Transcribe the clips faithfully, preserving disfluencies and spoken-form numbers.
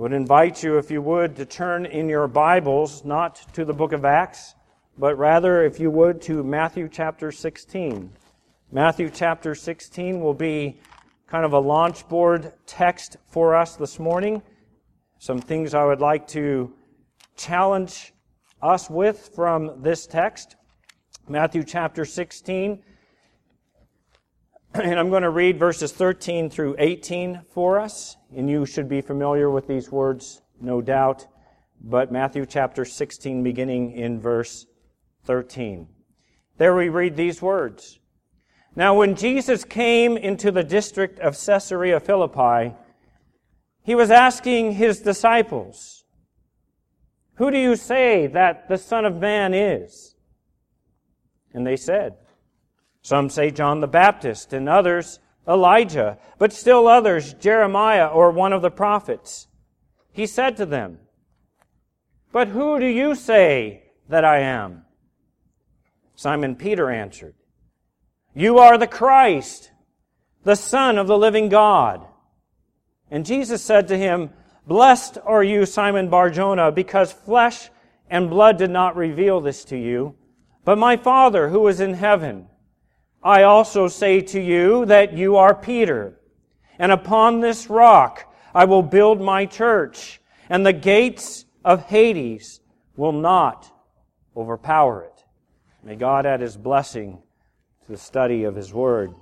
would invite you, if you would, to turn in your Bibles, not to the book of Acts, but rather, if you would, to Matthew chapter sixteen. Matthew chapter sixteen will be kind of a launch board text for us this morning. Some things I would like to challenge us with from this text. Matthew chapter sixteen. And I'm going to read verses thirteen through eighteen for us. And you should be familiar with these words, no doubt. But Matthew chapter sixteen, beginning in verse thirteen. There we read these words. Now when Jesus came into the district of Caesarea Philippi, he was asking his disciples, "Who do you say that the Son of Man is?" And they said, "Some say John the Baptist, and others Elijah, but still others Jeremiah or one of the prophets." He said to them, "But who do you say that I am?" Simon Peter answered, "You are the Christ, the Son of the living God." And Jesus said to him, "Blessed are you, Simon Bar-Jonah, because flesh and blood did not reveal this to you, but my Father who is in heaven. I also say to you that you are Peter, and upon this rock I will build my church, and the gates of Hades will not overpower it." May God add His blessing to the study of His Word.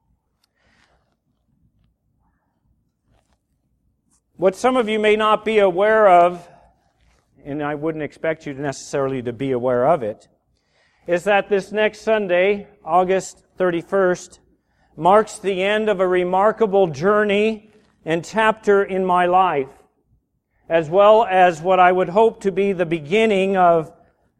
What some of you may not be aware of, and I wouldn't expect you necessarily to be aware of it, is that this next Sunday, August thirty-first, marks the end of a remarkable journey and chapter in my life, as well as what I would hope to be the beginning of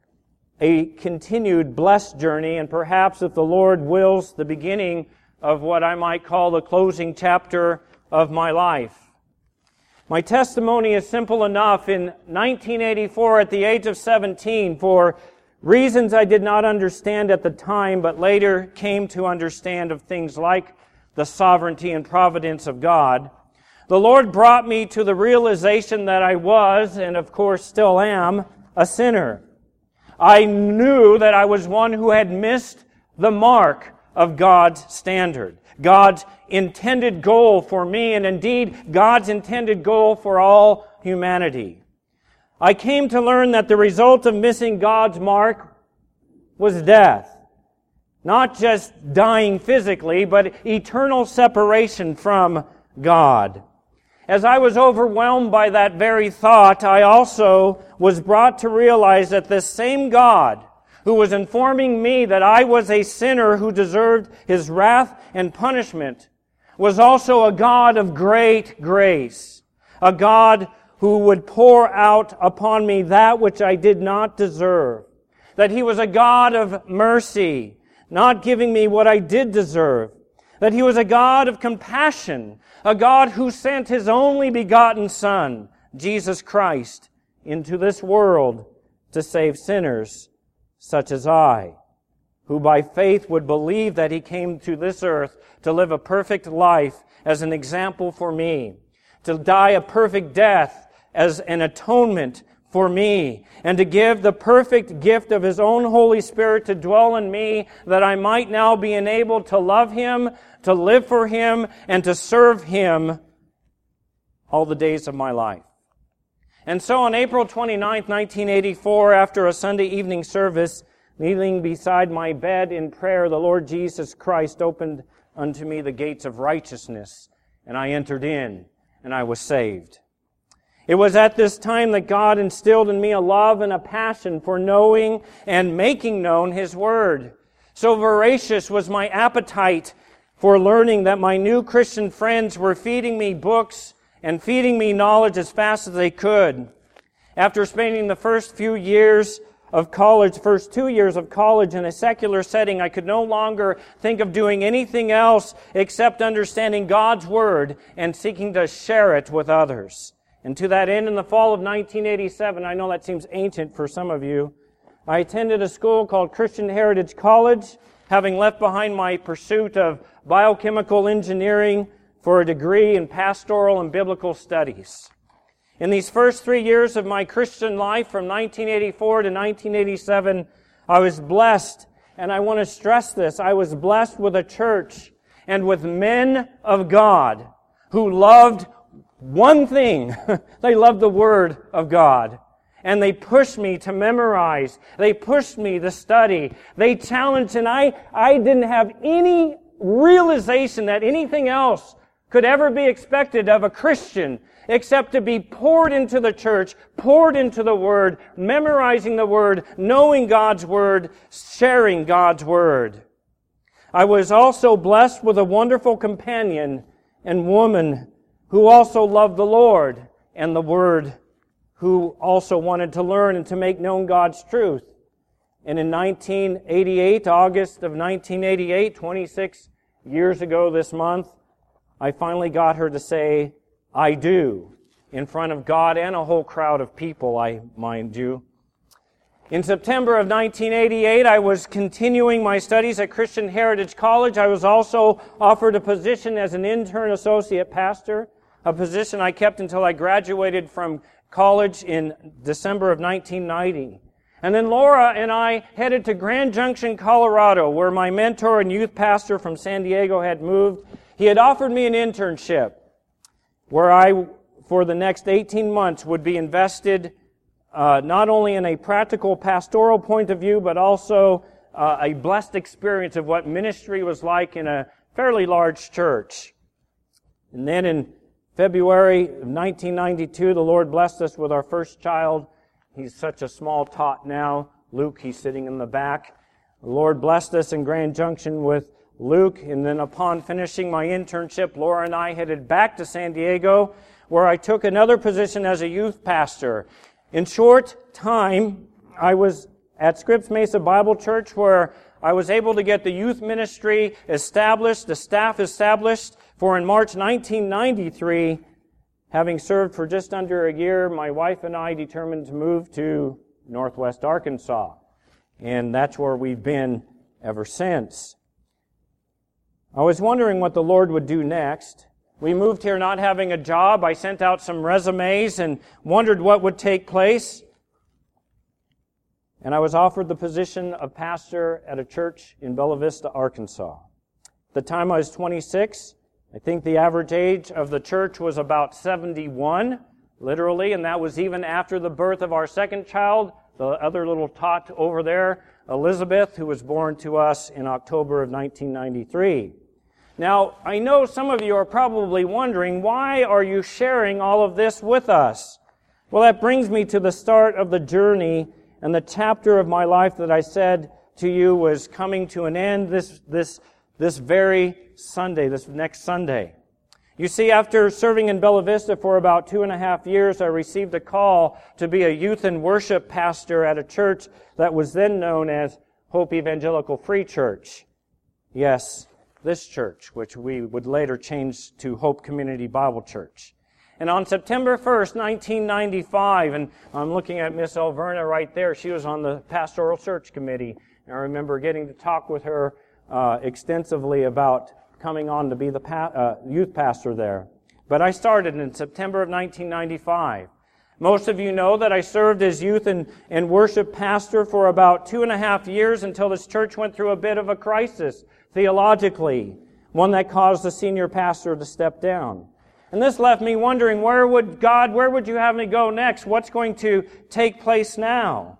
a continued blessed journey, and perhaps, if the Lord wills, the beginning of what I might call the closing chapter of my life. My testimony is simple enough. In nineteen eighty-four, at the age of seventeen, for reasons I did not understand at the time, but later came to understand of things like the sovereignty and providence of God, the Lord brought me to the realization that I was, and of course still am, a sinner. I knew that I was one who had missed the mark of God's standard, God's intended goal for me, and indeed God's intended goal for all humanity. I came to learn that the result of missing God's mark was death. Not just dying physically, but eternal separation from God. As I was overwhelmed by that very thought, I also was brought to realize that this same God who was informing me that I was a sinner who deserved His wrath and punishment was also a God of great grace, a God who would pour out upon me that which I did not deserve. That He was a God of mercy, not giving me what I did deserve. That He was a God of compassion, a God who sent His only begotten Son, Jesus Christ, into this world to save sinners such as I, who by faith would believe that He came to this earth to live a perfect life as an example for me, to die a perfect death as an atonement for me, and to give the perfect gift of His own Holy Spirit to dwell in me, that I might now be enabled to love Him, to live for Him, and to serve Him all the days of my life. And so on April twenty-ninth, nineteen eighty-four, after a Sunday evening service, kneeling beside my bed in prayer, the Lord Jesus Christ opened unto me the gates of righteousness, and I entered in, and I was saved. It was at this time that God instilled in me a love and a passion for knowing and making known His Word. So voracious was my appetite for learning that my new Christian friends were feeding me books and feeding me knowledge as fast as they could. After spending the first few years of college, first two years of college in a secular setting, I could no longer think of doing anything else except understanding God's Word and seeking to share it with others. And to that end, in the fall of nineteen eighty-seven, I know that seems ancient for some of you, I attended a school called Christian Heritage College, having left behind my pursuit of biochemical engineering for a degree in pastoral and biblical studies. In these first three years of my Christian life, from nineteen eighty-four to nineteen eighty-seven, I was blessed, and I want to stress this, I was blessed with a church and with men of God who loved one thing. They loved the Word of God. And they pushed me to memorize. They pushed me to study. They challenged, and I, I didn't have any realization that anything else could ever be expected of a Christian except to be poured into the church, poured into the Word, memorizing the Word, knowing God's Word, sharing God's Word. I was also blessed with a wonderful companion and woman who also loved the Lord and the Word, who also wanted to learn and to make known God's truth. And in nineteen eighty-eight, August of nineteen eighty-eight, twenty-six years ago this month, I finally got her to say, I do, in front of God and a whole crowd of people, I mind you. In September of nineteen eighty-eight, I was continuing my studies at Christian Heritage College. I was also offered a position as an intern associate pastor, a position I kept until I graduated from college in December of nineteen ninety. And then Laura and I headed to Grand Junction, Colorado, where my mentor and youth pastor from San Diego had moved. He had offered me an internship where I, for the next eighteen months, would be invested uh, not only in a practical pastoral point of view, but also uh, a blessed experience of what ministry was like in a fairly large church. And then in February of nineteen ninety-two, the Lord blessed us with our first child. He's such a small tot now. Luke, he's sitting in the back. The Lord blessed us in Grand Junction with Luke, and then upon finishing my internship, Laura and I headed back to San Diego, where I took another position as a youth pastor. In short time, I was at Scripps Mesa Bible Church, where I was able to get the youth ministry established, the staff established, for in March nineteen ninety-three, having served for just under a year, my wife and I determined to move to Northwest Arkansas. And that's where we've been ever since. I was wondering what the Lord would do next. We moved here not having a job. I sent out some resumes and wondered what would take place. And I was offered the position of pastor at a church in Bella Vista, Arkansas. At the time I was twenty-six. I think the average age of the church was about seventy-one, literally, and that was even after the birth of our second child, the other little tot over there, Elizabeth, who was born to us in October of nineteen ninety-three. Now, I know some of you are probably wondering, why are you sharing all of this with us? Well, that brings me to the start of the journey and the chapter of my life that I said to you was coming to an end this, this, this very Sunday, this next Sunday. You see, after serving in Bella Vista for about two and a half years, I received a call to be a youth and worship pastor at a church that was then known as Hope Evangelical Free Church. Yes, this church, which we would later change to Hope Community Bible Church. And on September first, nineteen ninety-five, and I'm looking at Miss Alverna right there, she was on the Pastoral Search Committee, and I remember getting to talk with her uh, extensively about coming on to be the pa- uh, youth pastor there. But I started in September of nineteen ninety-five. Most of you know that I served as youth and, and worship pastor for about two and a half years until this church went through a bit of a crisis theologically, one that caused the senior pastor to step down. And this left me wondering, where would God, where would you have me go next? What's going to take place now?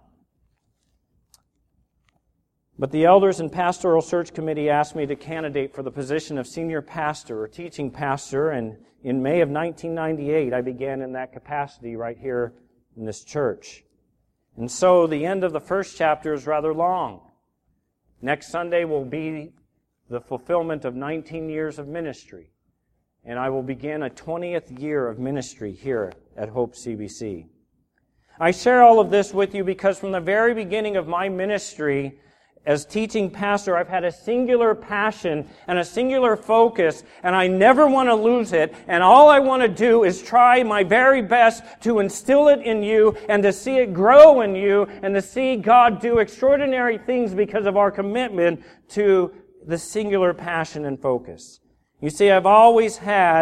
But the elders and pastoral search committee asked me to candidate for the position of senior pastor or teaching pastor, and in May of nineteen ninety-eight, I began in that capacity right here in this church. And so the end of the first chapter is rather long. Next Sunday will be the fulfillment of nineteen years of ministry, and I will begin a twentieth year of ministry here at Hope C B C. I share all of this with you because from the very beginning of my ministry as teaching pastor, I've had a singular passion and a singular focus, and I never want to lose it. And all I want to do is try my very best to instill it in you and to see it grow in you and to see God do extraordinary things because of our commitment to the singular passion and focus. You see, I've always had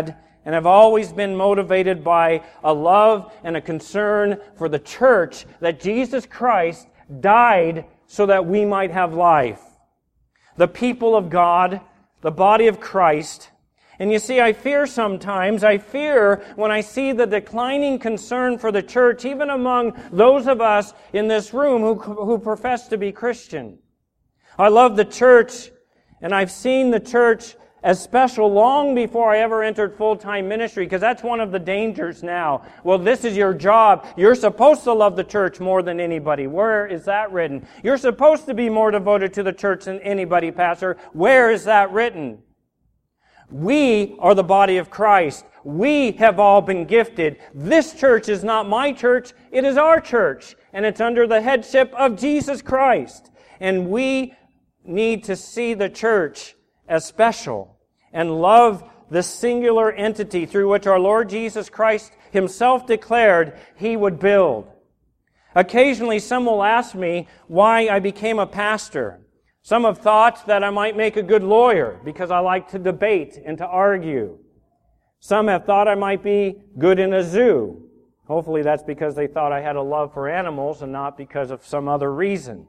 and have always been motivated by a love and a concern for the church, that Jesus Christ died so that we might have life. The people of God, the body of Christ. And you see, I fear sometimes, I fear when I see the declining concern for the church, even among those of us in this room who, who profess to be Christian. I love the church, and I've seen the church as special long before I ever entered full-time ministry, because that's one of the dangers now. Well, this is your job. You're supposed to love the church more than anybody. Where is that written? You're supposed to be more devoted to the church than anybody, Pastor. Where is that written? We are the body of Christ. We have all been gifted. This church is not my church. It is our church. And it's under the headship of Jesus Christ. And we need to see the church as special and love the singular entity through which our Lord Jesus Christ Himself declared He would build. Occasionally some will ask me why I became a pastor. Some have thought that I might make a good lawyer because I like to debate and to argue. Some have thought I might be good in a zoo. Hopefully that's because they thought I had a love for animals and not because of some other reason.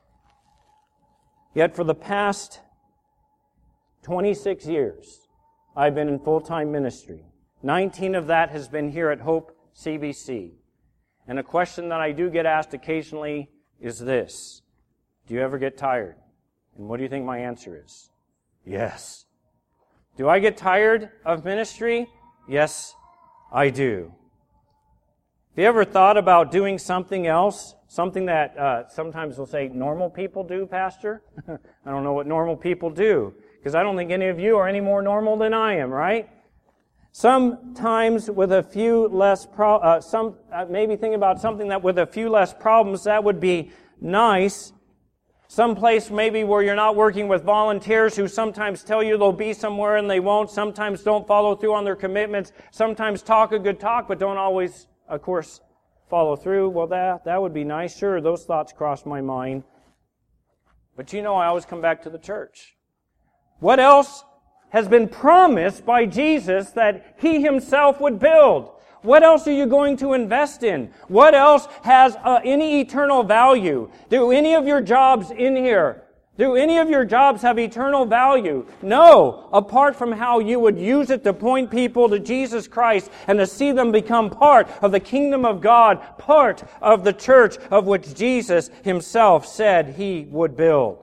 Yet for the past twenty-six years, I've been in full-time ministry. nineteen of that has been here at Hope C B C. And a question that I do get asked occasionally is this: do you ever get tired? And what do you think my answer is? Yes. Do I get tired of ministry? Yes, I do. Have you ever thought about doing something else? Something that uh, sometimes we'll say normal people do, Pastor? I don't know what normal people do, because I don't think any of you are any more normal than I am, right? Sometimes with a few less, pro- uh, some uh, maybe think about something that with a few less problems, that would be nice. Some place maybe where you're not working with volunteers who sometimes tell you they'll be somewhere and they won't, sometimes don't follow through on their commitments, sometimes talk a good talk but don't always, of course, follow through. Well, that, that would be nice. Sure, those thoughts cross my mind. But you know, I always come back to the church. What else has been promised by Jesus that He Himself would build? What else are you going to invest in? What else has uh, any eternal value? Do any of your jobs in here, do any of your jobs have eternal value? No, apart from how you would use it to point people to Jesus Christ and to see them become part of the kingdom of God, part of the church of which Jesus Himself said He would build.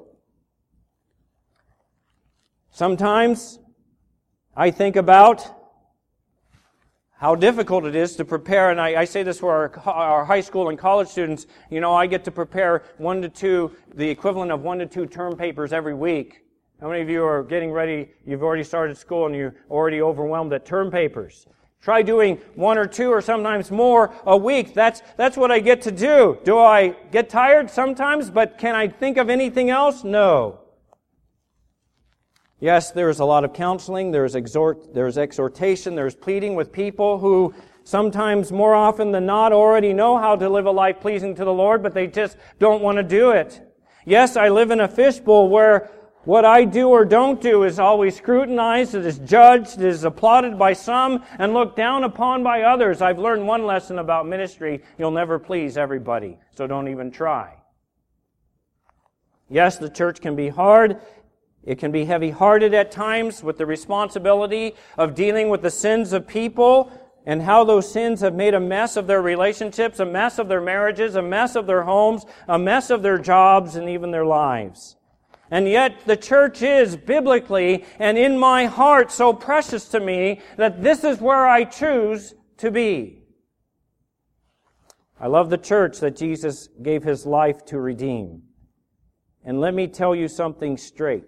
Sometimes I think about how difficult it is to prepare, and I, I say this for our, our high school and college students. You know, I get to prepare one to two, the equivalent of one to two term papers every week. How many of you are getting ready, you've already started school and you're already overwhelmed at term papers? Try doing one or two or sometimes more a week. That's, that's what I get to do. Do I get tired? Sometimes, but can I think of anything else? No. Yes, there's a lot of counseling, there's exhort, there's exhortation, there's pleading with people who sometimes, more often than not, already know how to live a life pleasing to the Lord, but they just don't want to do it. Yes, I live in a fishbowl where what I do or don't do is always scrutinized, it is judged, it is applauded by some, and looked down upon by others. I've learned one lesson about ministry: you'll never please everybody, so don't even try. Yes, the church can be hard. It can be heavy-hearted at times with the responsibility of dealing with the sins of people and how those sins have made a mess of their relationships, a mess of their marriages, a mess of their homes, a mess of their jobs, and even their lives. And yet the church is biblically and in my heart so precious to me that this is where I choose to be. I love the church that Jesus gave His life to redeem. And let me tell you something straight.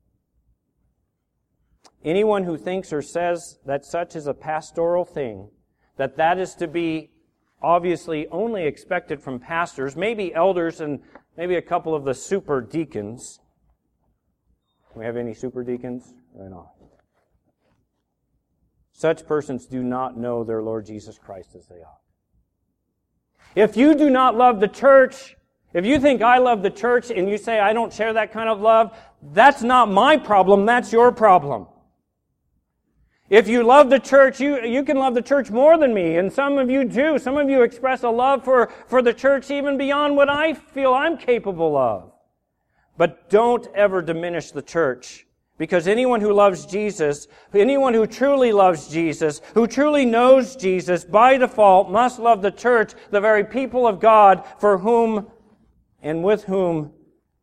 Anyone who thinks or says that such is a pastoral thing, that that is to be obviously only expected from pastors, maybe elders and maybe a couple of the super deacons. Do we have any super deacons? Right on. Such persons do not know their Lord Jesus Christ as they ought. If you do not love the church, if you think I love the church and you say I don't share that kind of love, that's not my problem, that's your problem. If you love the church, you, you can love the church more than me, and some of you do. Some of you express a love for, for the church even beyond what I feel I'm capable of. But don't ever diminish the church. Because anyone who loves Jesus, anyone who truly loves Jesus, who truly knows Jesus, by default must love the church, the very people of God for whom and with whom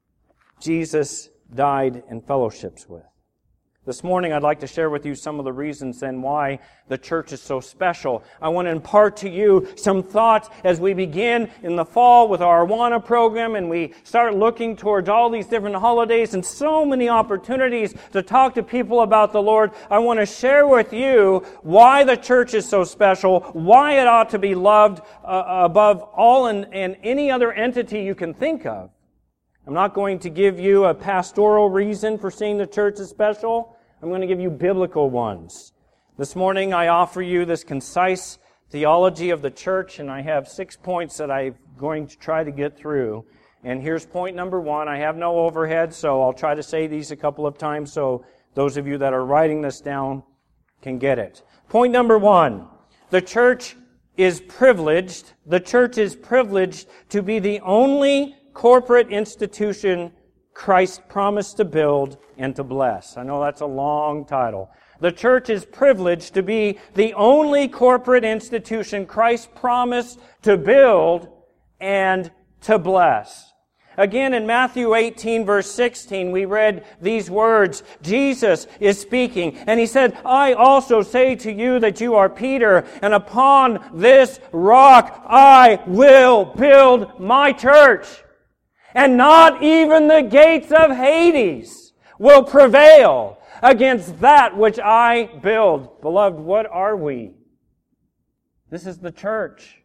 Jesus died in fellowships with. This morning I'd like to share with you some of the reasons then why the church is so special. I want to impart to you some thoughts as we begin in the fall with our Awana program and we start looking towards all these different holidays and so many opportunities to talk to people about the Lord. I want to share with you why the church is so special, why it ought to be loved uh, above all and, and any other entity you can think of. I'm not going to give you a pastoral reason for seeing the church as special. I'm going to give you biblical ones. This morning I offer you this concise theology of the church, and I have six points that I'm going to try to get through. And here's point number one. I have no overhead, so I'll try to say these a couple of times so those of you that are writing this down can get it. Point number one. The church is privileged. The church is privileged to be the only corporate institution Christ promised to build and to bless. I know that's a long title. The church is privileged to be the only corporate institution Christ promised to build and to bless. Again, in Matthew eighteen, verse sixteen, we read these words. Jesus is speaking, and He said, I also say to you that you are Peter, and upon this rock I will build my church. And not even the gates of Hades will prevail against that which I build. Beloved, what are we? This is the church.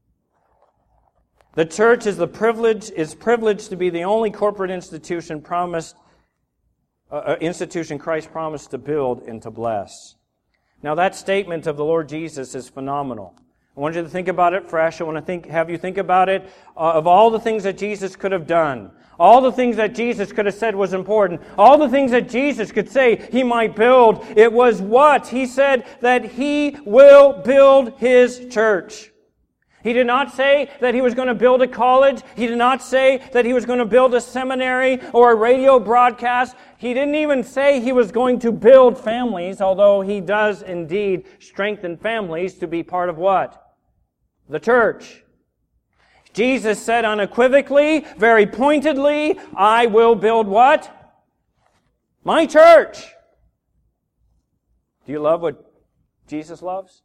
The church is the privilege is privileged to be the only corporate institution promised, uh, institution Christ promised to build and to bless. Now that statement of the Lord Jesus is phenomenal. I want you to think about it fresh. I want to think, have you think about it uh, of all the things that Jesus could have done. All the things that Jesus could have said was important. All the things that Jesus could say He might build. It was what? He said that He will build His church. He did not say that He was going to build a college. He did not say that He was going to build a seminary or a radio broadcast. He didn't even say He was going to build families, although He does indeed strengthen families to be part of what? The church. Jesus said unequivocally, very pointedly, I will build what? My church. Do you love what Jesus loves?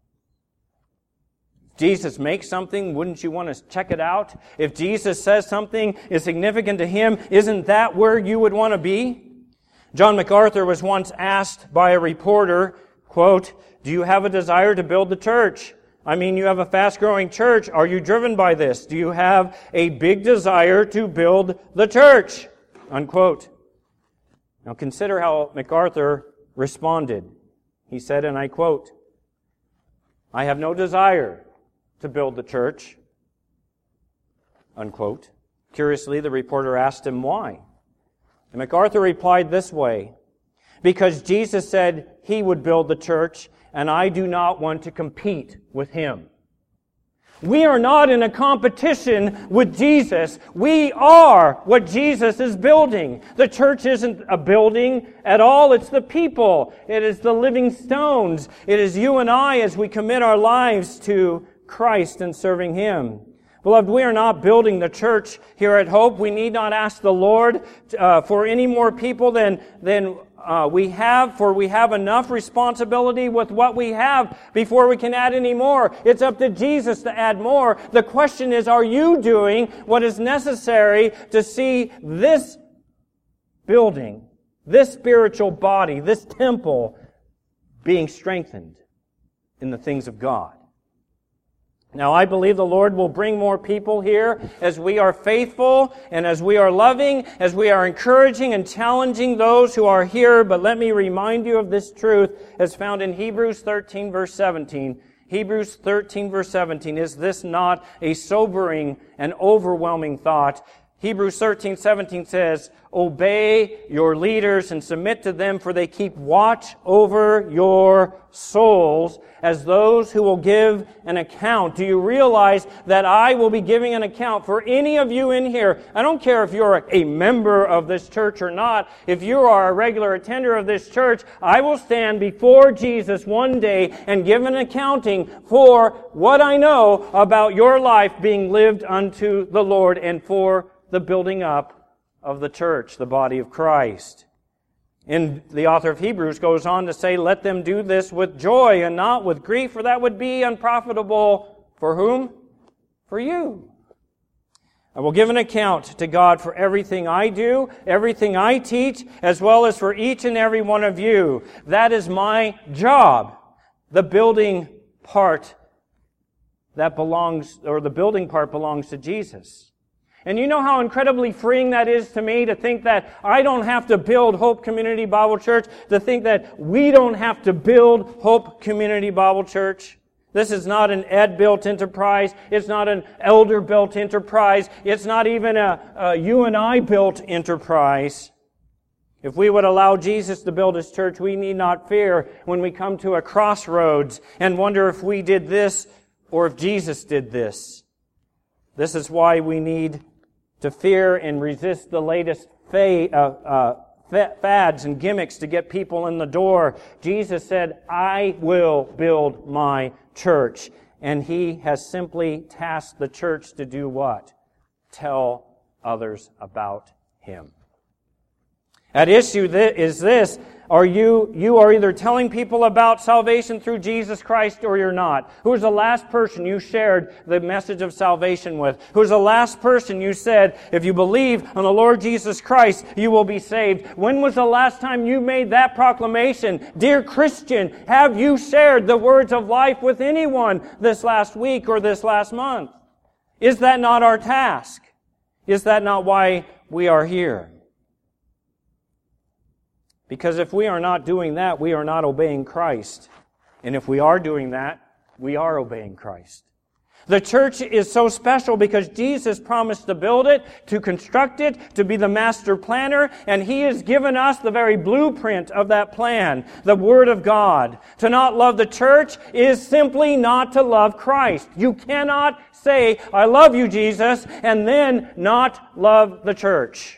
If Jesus makes something, wouldn't you want to check it out? If Jesus says something is significant to Him, isn't that where you would want to be? John MacArthur was once asked by a reporter, quote, do you have a desire to build the church? I mean, you have a fast-growing church. Are you driven by this? Do you have a big desire to build the church? Unquote. Now consider how MacArthur responded. He said, and I quote, I have no desire to build the church. Unquote. Curiously, the reporter asked him why. And MacArthur replied this way, because Jesus said He would build the church, and I do not want to compete with Him. We are not in a competition with Jesus. We are what Jesus is building. The church isn't a building at all. It's the people. It is the living stones. It is you and I as we commit our lives to Christ and serving Him. Beloved, we are not building the church here at Hope. We need not ask the Lord uh, for any more people than, than uh, we have, for we have enough responsibility with what we have before we can add any more. It's up to Jesus to add more. The question is, are you doing what is necessary to see this building, this spiritual body, this temple being strengthened in the things of God? Now, I believe the Lord will bring more people here as we are faithful and as we are loving, as we are encouraging and challenging those who are here. But let me remind you of this truth as found in Hebrews thirteen, verse seventeen. Hebrews thirteen, verse seventeen. Is this not a sobering and overwhelming thought? Hebrews thirteen, seventeen says, obey your leaders and submit to them, for they keep watch over your souls as those who will give an account. Do you realize that I will be giving an account for any of you in here? I don't care if you're a member of this church or not. If you are a regular attender of this church, I will stand before Jesus one day and give an accounting for what I know about your life being lived unto the Lord and for the building up of the church, the body of Christ. And the author of Hebrews goes on to say, let them do this with joy and not with grief, for that would be unprofitable for whom? For you. I will give an account to God for everything I do, everything I teach, as well as for each and every one of you. That is my job. The building part that belongs, or the building part belongs to Jesus. And you know how incredibly freeing that is to me, to think that I don't have to build Hope Community Bible Church, to think that we don't have to build Hope Community Bible Church. This is not an ed-built enterprise. It's not an elder-built enterprise. It's not even a, a you and I-built enterprise. If we would allow Jesus to build His church, we need not fear when we come to a crossroads and wonder if we did this or if Jesus did this. This is why we need to fear and resist the latest fa- uh, uh, fads and gimmicks to get people in the door. Jesus said, I will build my church. And He has simply tasked the church to do what? Tell others about Him. At issue is this. Are you, you are either telling people about salvation through Jesus Christ or you're not. Who was the last person you shared the message of salvation with? Who was the last person you said, if you believe on the Lord Jesus Christ, you will be saved? When was the last time you made that proclamation? Dear Christian, have you shared the words of life with anyone this last week or this last month? Is that not our task? Is that not why we are here? Because if we are not doing that, we are not obeying Christ. And if we are doing that, we are obeying Christ. The church is so special because Jesus promised to build it, to construct it, to be the master planner, and He has given us the very blueprint of that plan, the Word of God. To not love the church is simply not to love Christ. You cannot say, I love you, Jesus, and then not love the church,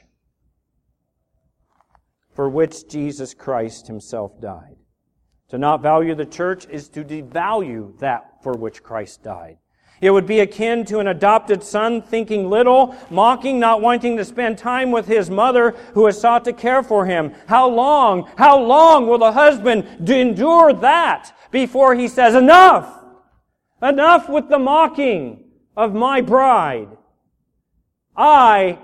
for which Jesus Christ Himself died. To not value the church is to devalue that for which Christ died. It would be akin to an adopted son thinking little, mocking, not wanting to spend time with his mother who has sought to care for him. How long, how long will the husband endure that before he says, enough! Enough with the mocking of my bride. I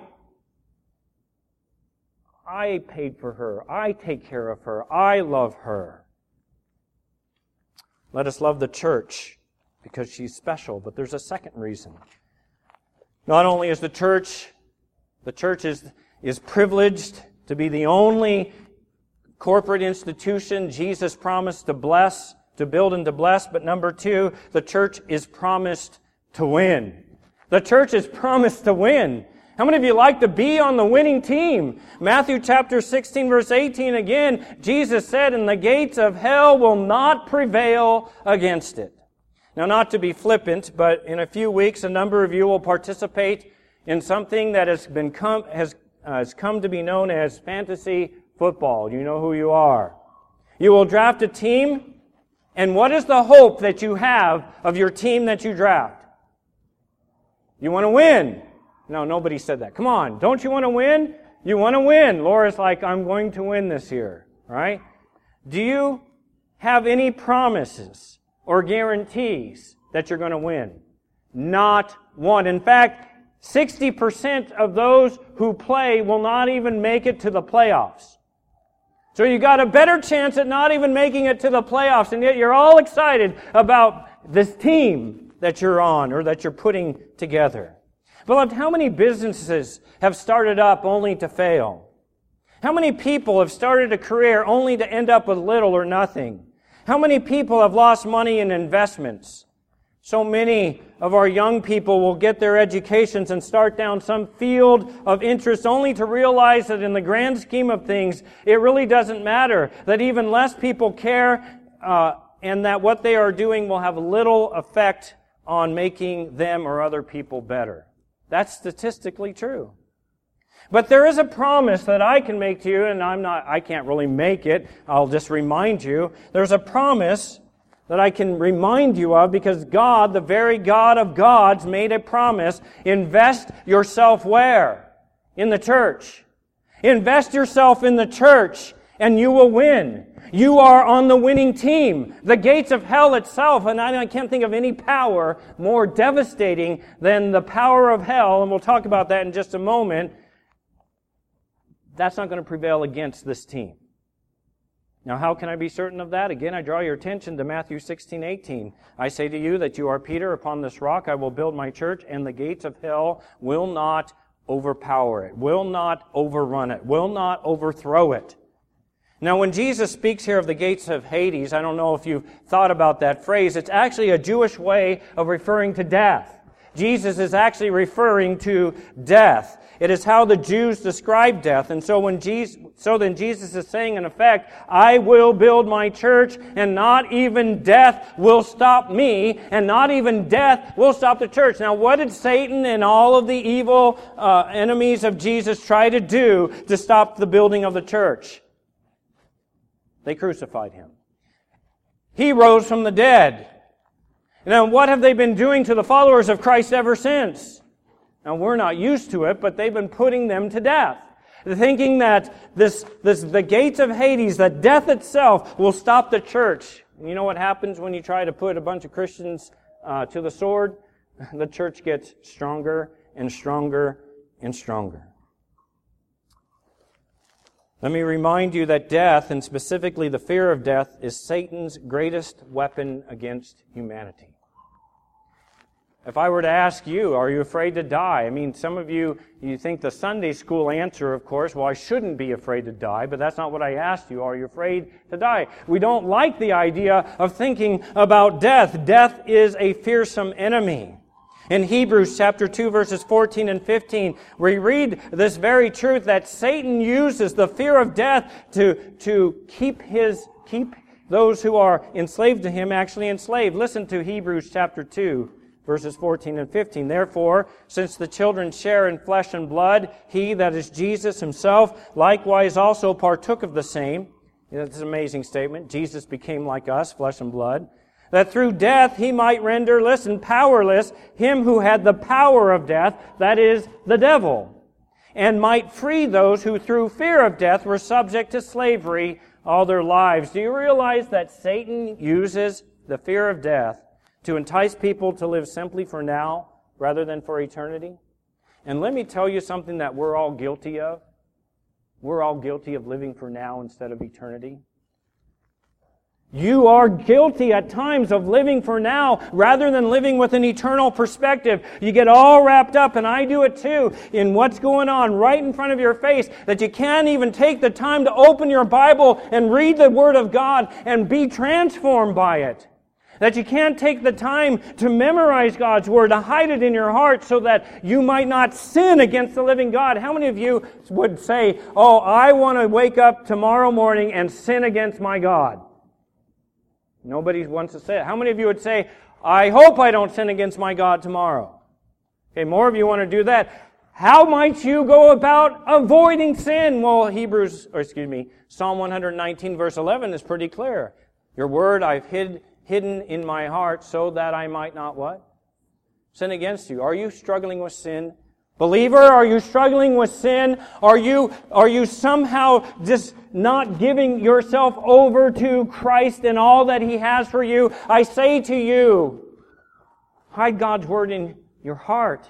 I paid for her. I take care of her. I love her. Let us love the church because she's special, but there's a second reason. Not only is the church, the church is, is privileged to be the only corporate institution Jesus promised to bless, to build and to bless, but number two, the church is promised to win. The church is promised to win. How many of you like to be on the winning team? Matthew chapter sixteen, verse eighteen, again, Jesus said, and the gates of hell will not prevail against it. Now, not to be flippant, but in a few weeks, a number of you will participate in something that has been come, has, uh, has come to be known as fantasy football. You know who you are. You will draft a team, and what is the hope that you have of your team that you draft? You want to win. No, nobody said that. Come on, don't you want to win? You want to win. Laura's like, I'm going to win this year, right? Do you have any promises or guarantees that you're going to win? Not one. In fact, sixty percent of those who play will not even make it to the playoffs. So you got a better chance at not even making it to the playoffs, and yet you're all excited about this team that you're on or that you're putting together. Beloved, how many businesses have started up only to fail? How many people have started a career only to end up with little or nothing? How many people have lost money in investments So many of our young people will get their educations and start down some field of interest only to realize that in the grand scheme of things, it really doesn't matter, that even less people care, uh, and that what they are doing will have little effect on making them or other people better. That's statistically true. But there is a promise that I can make to you, and I'm not, I can't really make it. I'll just remind you. There's a promise that I can remind you of because God, the very God of gods, made a promise. Invest yourself where? In the church. Invest yourself in the church and you will win. You are on the winning team. The gates of hell itself, and I can't think of any power more devastating than the power of hell, and we'll talk about that in just a moment. That's not going to prevail against this team. Now, how can I be certain of that? Again, I draw your attention to Matthew sixteen eighteen. I say to you that you are Peter, upon this rock I will build my church, and the gates of hell will not overpower it, will not overrun it, will not overthrow it. Now, when Jesus speaks here of the gates of Hades, I don't know if you've thought about that phrase, it's actually a Jewish way of referring to death. Jesus is actually referring to death. It is how the Jews describe death. And so when Jesus, so then Jesus is saying in effect, I will build my church and not even death will stop me and not even death will stop the church. Now what did Satan and all of the evil uh, enemies of Jesus try to do to stop the building of the church? They crucified him. He rose from the dead. Now what have they been doing to the followers of Christ ever since? Now, we're not used to it, but they've been putting them to death. Thinking that this, this, the gates of Hades, that death itself will stop the church. And you know what happens when you try to put a bunch of Christians uh, to the sword? The church gets stronger and stronger and stronger. Let me remind you that death, and specifically the fear of death, is Satan's greatest weapon against humanity. If I were to ask you, are you afraid to die? I mean, some of you, you think the Sunday school answer, of course, well, I shouldn't be afraid to die, but that's not what I asked you. Are you afraid to die? We don't like the idea of thinking about death. Death is a fearsome enemy. In Hebrews chapter two, verses fourteen and fifteen, we read this very truth that Satan uses the fear of death to, to keep his, keep those who are enslaved to him actually enslaved. Listen to Hebrews chapter two. Verses fourteen and fifteen. Therefore, since the children share in flesh and blood, he, that is Jesus himself, likewise also partook of the same. That's an amazing statement. Jesus became like us, flesh and blood. That through death he might render, listen, powerless him who had the power of death, that is, the devil, and might free those who through fear of death were subject to slavery all their lives. Do you realize that Satan uses the fear of death to entice people to live simply for now rather than for eternity? And let me tell you something that we're all guilty of. We're all guilty of living for now instead of eternity. You are guilty at times of living for now rather than living with an eternal perspective. You get all wrapped up, and I do it too, in what's going on right in front of your face, that you can't even take the time to open your Bible and read the Word of God and be transformed by it. That you can't take the time to memorize God's Word, to hide it in your heart so that you might not sin against the living God. How many of you would say, oh, I want to wake up tomorrow morning and sin against my God? Nobody wants to say it. How many of you would say, I hope I don't sin against my God tomorrow? Okay, more of you want to do that. How might you go about avoiding sin? Well, Hebrews, or excuse me, Psalm one nineteen verse eleven is pretty clear. Your word I've hid hidden in my heart so that I might not what? Sin against you. Are you struggling with sin? Believer, are you struggling with sin? Are you, are you somehow just not giving yourself over to Christ and all that He has for you? I say to you, hide God's Word in your heart.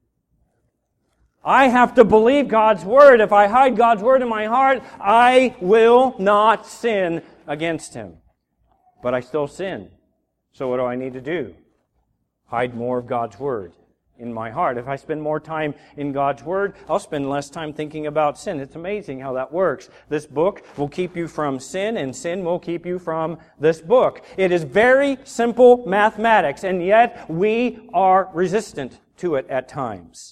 I have to believe God's Word. If I hide God's Word in my heart, I will not sin against Him. But I still sin. So what do I need to do? Hide more of God's Word in my heart. If I spend more time in God's Word, I'll spend less time thinking about sin. It's amazing how that works. This book will keep you from sin, and sin will keep you from this book. It is very simple mathematics, and yet we are resistant to it at times.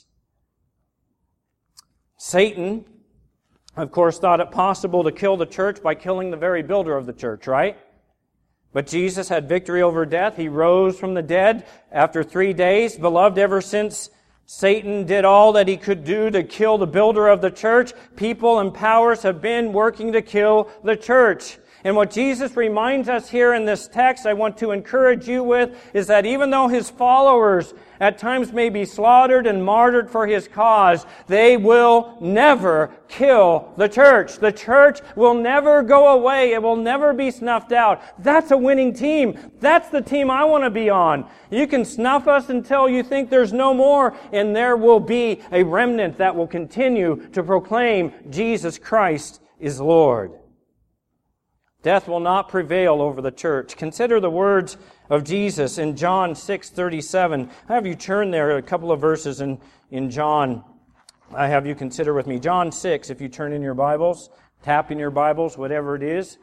Satan, of course, thought it possible to kill the church by killing the very builder of the church, right? But Jesus had victory over death. He rose from the dead after three days. Beloved, ever since Satan did all that he could do to kill the builder of the church, people and powers have been working to kill the church. And what Jesus reminds us here in this text, I want to encourage you with, is that even though His followers at times may be slaughtered and martyred for His cause, they will never kill the church. The church will never go away. It will never be snuffed out. That's a winning team. That's the team I want to be on. You can snuff us until you think there's no more, and there will be a remnant that will continue to proclaim Jesus Christ is Lord. Death will not prevail over the church. Consider the words of Jesus in John six thirty-seven. I have you turn there a couple of verses in, in John. I have you consider with me. John six, if you turn in your Bibles, tap in your Bibles, whatever it is.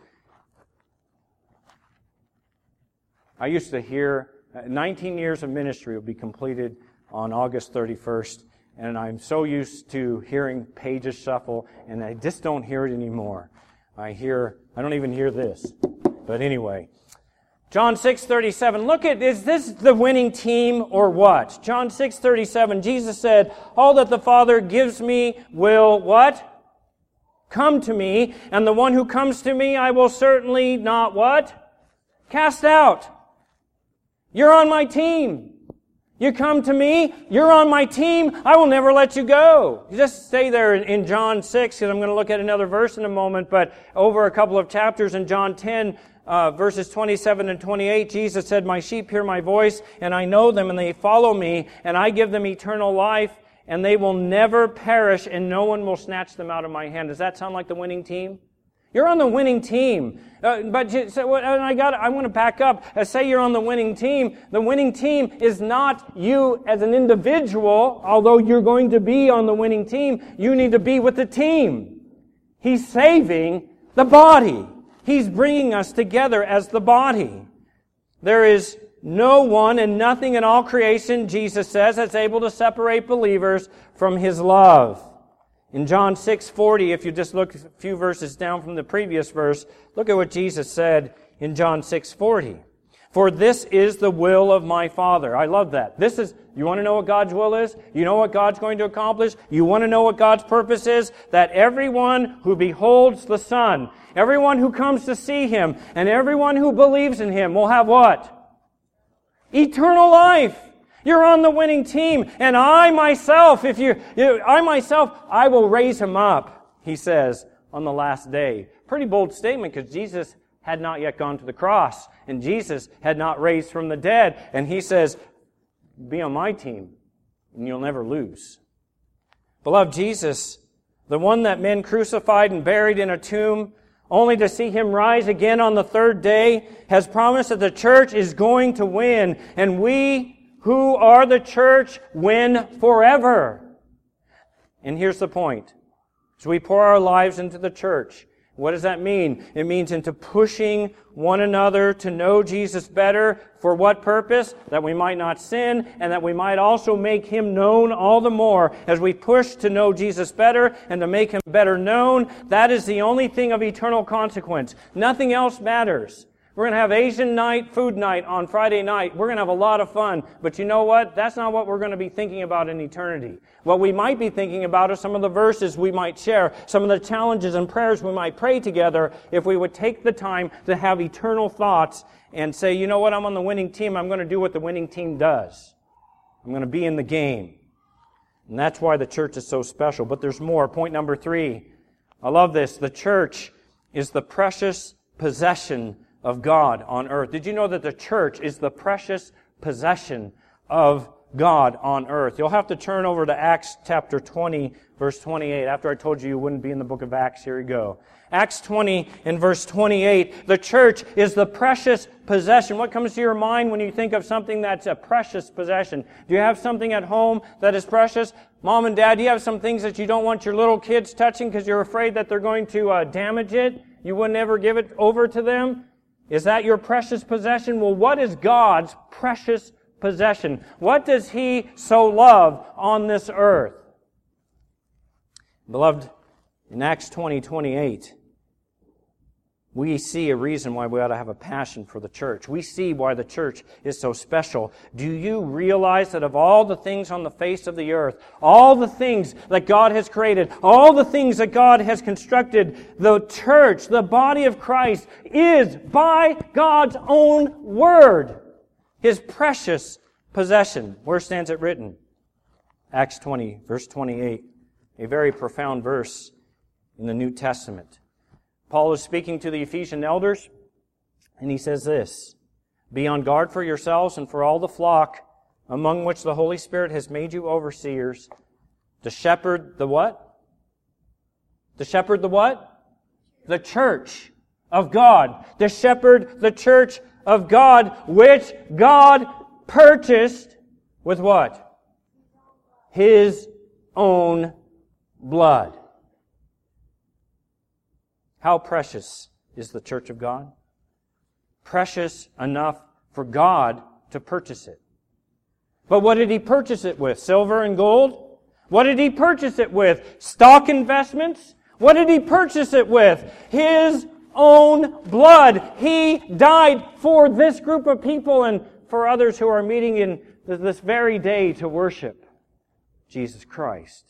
I used to hear, nineteen years of ministry will be completed on August thirty-first. And I'm so used to hearing pages shuffle, and I just don't hear it anymore. I hear, I don't even hear this. But anyway, John six thirty-seven. Look at, is this the winning team or what? John six thirty-seven, Jesus said, all that the Father gives me will what? Come to me, and the one who comes to me I will certainly not what? Cast out. You're on my team. You come to me, you're on my team, I will never let you go. You just stay there in John six, because I'm going to look at another verse in a moment, but over a couple of chapters in John ten, uh, verses twenty-seven and twenty-eight, Jesus said, my sheep hear my voice, and I know them, and they follow me, and I give them eternal life, and they will never perish, and no one will snatch them out of my hand. Does that sound like the winning team? You're on the winning team. Uh, but you, so, and I got. I want to back up. Uh, say you're on the winning team. The winning team is not you as an individual, although you're going to be on the winning team. You need to be with the team. He's saving the body. He's bringing us together as the body. There is no one and nothing in all creation, Jesus says, that's able to separate believers from His love. In John six forty, if you just look a few verses down from the previous verse, look at what Jesus said in John six forty. For this is the will of my Father. I love that. This is, you want to know what God's will is? You know what God's going to accomplish? You want to know what God's purpose is? That everyone who beholds the Son, everyone who comes to see Him, and everyone who believes in Him will have what? Eternal life. You're on the winning team. And I myself, if you, you, I myself, I will raise him up, He says, on the last day. Pretty bold statement, because Jesus had not yet gone to the cross. And Jesus had not raised from the dead. And He says, be on my team, and you'll never lose. Beloved, Jesus, the one that men crucified and buried in a tomb, only to see Him rise again on the third day, has promised that the church is going to win. And we who are the church win forever. And here's the point. As we pour our lives into the church, what does that mean? It means into pushing one another to know Jesus better. For what purpose? That we might not sin, and that we might also make Him known all the more. As we push to know Jesus better and to make Him better known, that is the only thing of eternal consequence. Nothing else matters. We're going to have Asian night, food night on Friday night. We're going to have a lot of fun. But you know what? That's not what we're going to be thinking about in eternity. What we might be thinking about are some of the verses we might share, some of the challenges and prayers we might pray together if we would take the time to have eternal thoughts and say, you know what? I'm on the winning team. I'm going to do what the winning team does. I'm going to be in the game. And that's why the church is so special. But there's more. Point number three. I love this. The church is the precious possession of God on earth. Did you know that the church is the precious possession of God on earth. You'll have to turn over to Acts chapter twenty, verse twenty-eight. After I told you you wouldn't be in the book of Acts, here we go. Acts twenty and verse twenty-eight. The church is the precious possession. What comes to your mind when you think of something that's a precious possession? Do you have something at home that is precious? Mom and Dad, do you have some things that you don't want your little kids touching because you're afraid that they're going to uh, damage it? You would never give it over to them? Is that your precious possession? Well, what is God's precious possession? What does He so love on this earth? Beloved, in Acts twenty, twenty-eight, we see a reason why we ought to have a passion for the church. We see why the church is so special. Do you realize that of all the things on the face of the earth, all the things that God has created, all the things that God has constructed, the church, the body of Christ, is by God's own word His precious possession? Where stands it written? Acts twenty, verse twenty-eight. A very profound verse in the New Testament. Paul is speaking to the Ephesian elders, and he says this, "Be on guard for yourselves and for all the flock among which the Holy Spirit has made you overseers, to shepherd the what? To shepherd the what? The church of God. To shepherd the church of God, which God purchased with what? His own blood." How precious is the church of God? Precious enough for God to purchase it. But what did He purchase it with? Silver and gold? What did He purchase it with? Stock investments? What did He purchase it with? His own blood. He died for this group of people and for others who are meeting in this very day to worship Jesus Christ.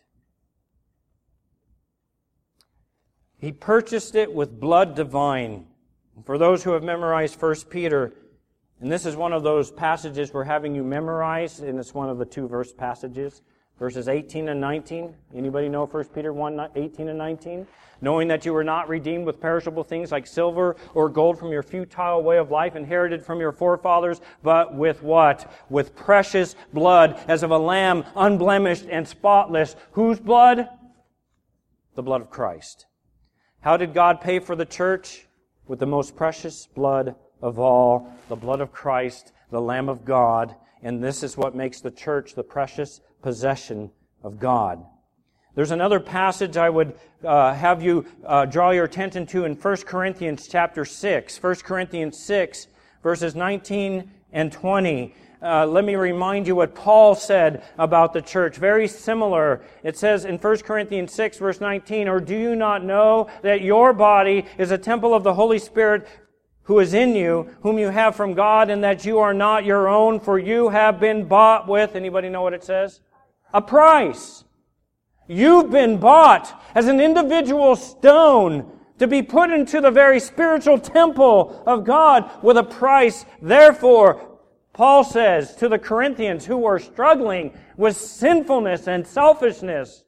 He purchased it with blood divine. For those who have memorized First Peter, and this is one of those passages we're having you memorize, and it's one of the two verse passages, verses eighteen and nineteen. Anybody know First Peter one, eighteen and nineteen? "Knowing that you were not redeemed with perishable things like silver or gold from your futile way of life inherited from your forefathers, but with what? With precious blood, as of a lamb, unblemished and spotless." Whose blood? The blood of Christ. How did God pay for the church? With the most precious blood of all, the blood of Christ, the Lamb of God. And this is what makes the church the precious possession of God. There's another passage I would uh, have you uh, draw your attention to in First Corinthians chapter six. First Corinthians six, verses nineteen and twenty. Uh, let me remind you what Paul said about the church. Very similar. It says in First Corinthians six, verse nineteen, "Or do you not know that your body is a temple of the Holy Spirit who is in you, whom you have from God, and that you are not your own, for you have been bought with," anybody know what it says? "A price." You've been bought as an individual stone to be put into the very spiritual temple of God with a price. Therefore, Paul says to the Corinthians who were struggling with sinfulness and selfishness,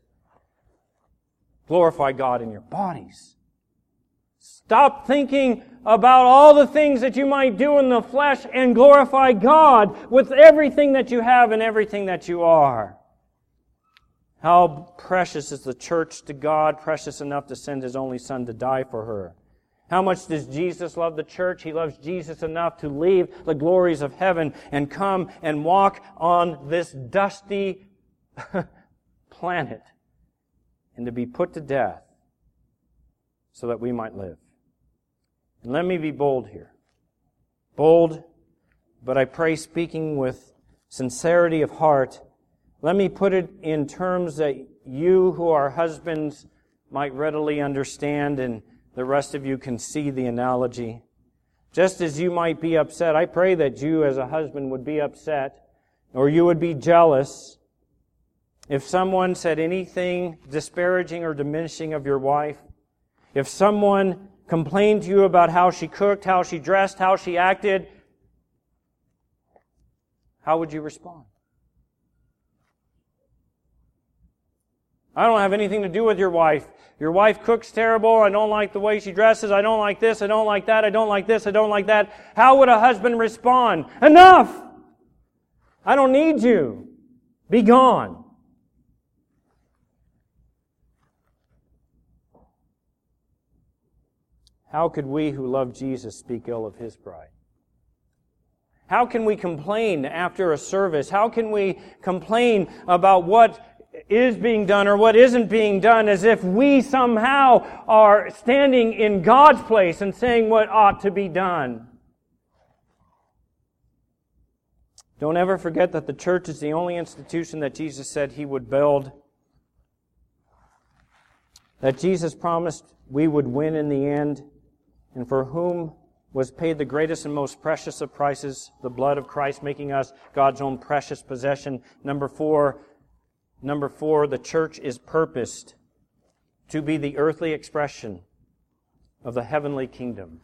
glorify God in your bodies. Stop thinking about all the things that you might do in the flesh and glorify God with everything that you have and everything that you are. How precious is the church to God, precious enough to send His only Son to die for her. How much does Jesus love the church? He loves Jesus enough to leave the glories of heaven and come and walk on this dusty planet and to be put to death so that we might live. And let me be bold here. Bold, but I pray speaking with sincerity of heart. Let me put it in terms that you who are husbands might readily understand, and the rest of you can see the analogy. Just as you might be upset, I pray that you as a husband would be upset, or you would be jealous, if someone said anything disparaging or diminishing of your wife. If someone complained to you about how she cooked, how she dressed, how she acted, how would you respond? I don't have anything to do with your wife. Your wife cooks terrible. I don't like the way she dresses. I don't like this. I don't like that. I don't like this. I don't like that. How would a husband respond? Enough! I don't need you. Be gone. How could we who love Jesus speak ill of His bride? How can we complain after a service? How can we complain about what is being done or what isn't being done as if we somehow are standing in God's place and saying what ought to be done? Don't ever forget that the church is the only institution that Jesus said He would build, that Jesus promised we would win in the end, and for whom was paid the greatest and most precious of prices, the blood of Christ, making us God's own precious possession. Number four, number four, the church is purposed to be the earthly expression of the heavenly kingdom.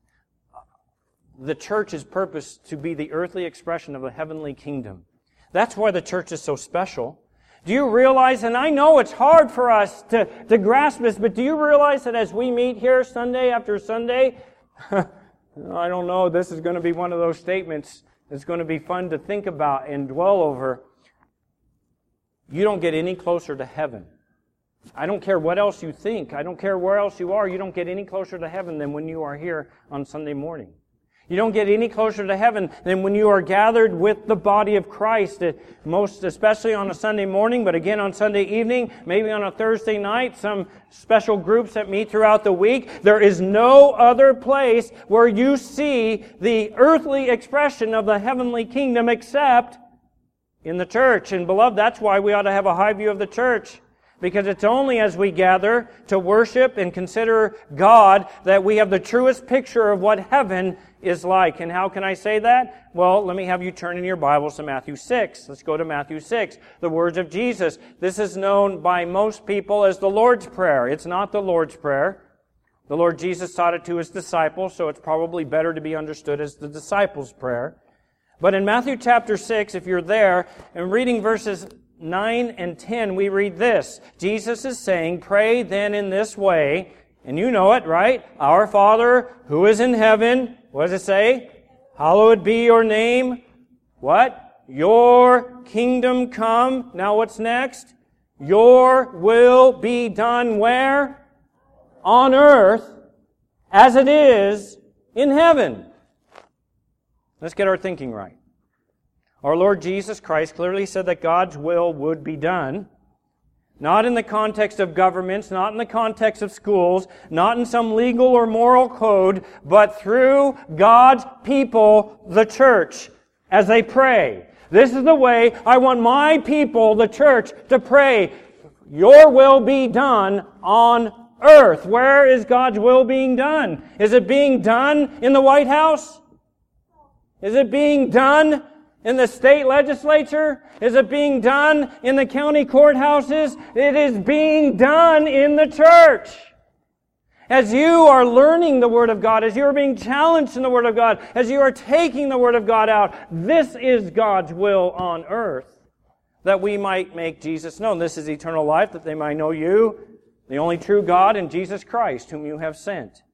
The church is purposed to be the earthly expression of the heavenly kingdom. That's why the church is so special. Do you realize, and I know it's hard for us to, to grasp this, but do you realize that as we meet here Sunday after Sunday, I don't know, this is going to be one of those statements that's going to be fun to think about and dwell over. You don't get any closer to heaven. I don't care what else you think. I don't care where else you are. You don't get any closer to heaven than when you are here on Sunday morning. You don't get any closer to heaven than when you are gathered with the body of Christ, most especially on a Sunday morning, but again on Sunday evening, maybe on a Thursday night, some special groups that meet throughout the week. There is no other place where you see the earthly expression of the heavenly kingdom except in the church. And beloved, that's why we ought to have a high view of the church. Because it's only as we gather to worship and consider God that we have the truest picture of what heaven is like. And how can I say that? Well, let me have you turn in your Bibles to Matthew six. Let's go to Matthew six. The words of Jesus. This is known by most people as the Lord's Prayer. It's not the Lord's Prayer. The Lord Jesus taught it to His disciples, so it's probably better to be understood as the disciples' prayer. But in Matthew chapter six, if you're there, and reading verses nine and ten, we read this. Jesus is saying, pray then in this way, and you know it, right? Our Father who is in heaven, what does it say? Hallowed be your name. What? Your kingdom come. Now what's next? Your will be done where? On earth, as it is in heaven. Let's get our thinking right. Our Lord Jesus Christ clearly said that God's will would be done, not in the context of governments, not in the context of schools, not in some legal or moral code, but through God's people, the church, as they pray. This is the way I want my people, the church, to pray. Your will be done on earth. Where is God's will being done? Is it being done in the White House? Is it being done in the state legislature? Is it being done in the county courthouses? It is being done in the church. As you are learning the Word of God, as you are being challenged in the Word of God, as you are taking the Word of God out, this is God's will on earth, that we might make Jesus known. This is eternal life, that they might know you, the only true God, and Jesus Christ, whom you have sent.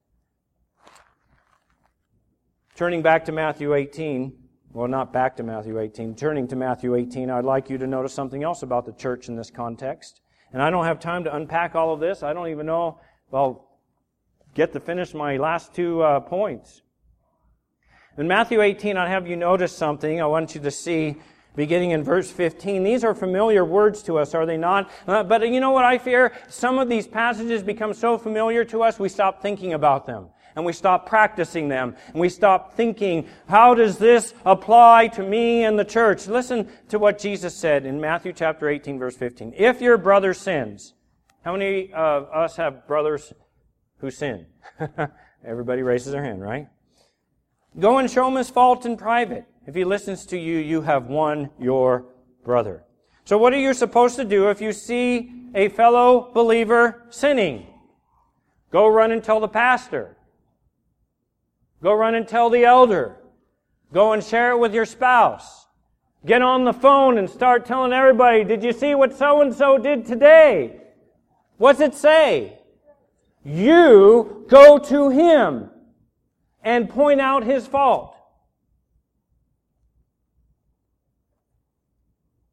Turning back to Matthew eighteen, well, not back to Matthew eighteen. Turning to Matthew eighteen, I'd like you to notice something else about the church in this context. And I don't have time to unpack all of this. I don't even know if I'll get to finish my last two uh, points. In Matthew eighteen, I'd have you notice something I want you to see beginning in verse fifteen. These are familiar words to us, are they not? Uh, but you know what I fear? Some of these passages become so familiar to us, we stop thinking about them. And we stop practicing them. And we stop thinking, how does this apply to me and the church? Listen to what Jesus said in Matthew chapter eighteen, verse fifteen. If your brother sins, how many of us have brothers who sin? Everybody raises their hand, right? Go and show him his fault in private. If he listens to you, you have won your brother. So what are you supposed to do if you see a fellow believer sinning? Go run and tell the pastor. Go run and tell the elder. Go and share it with your spouse. Get on the phone and start telling everybody, did you see what so-and-so did today? What's it say? You go to him and point out his fault.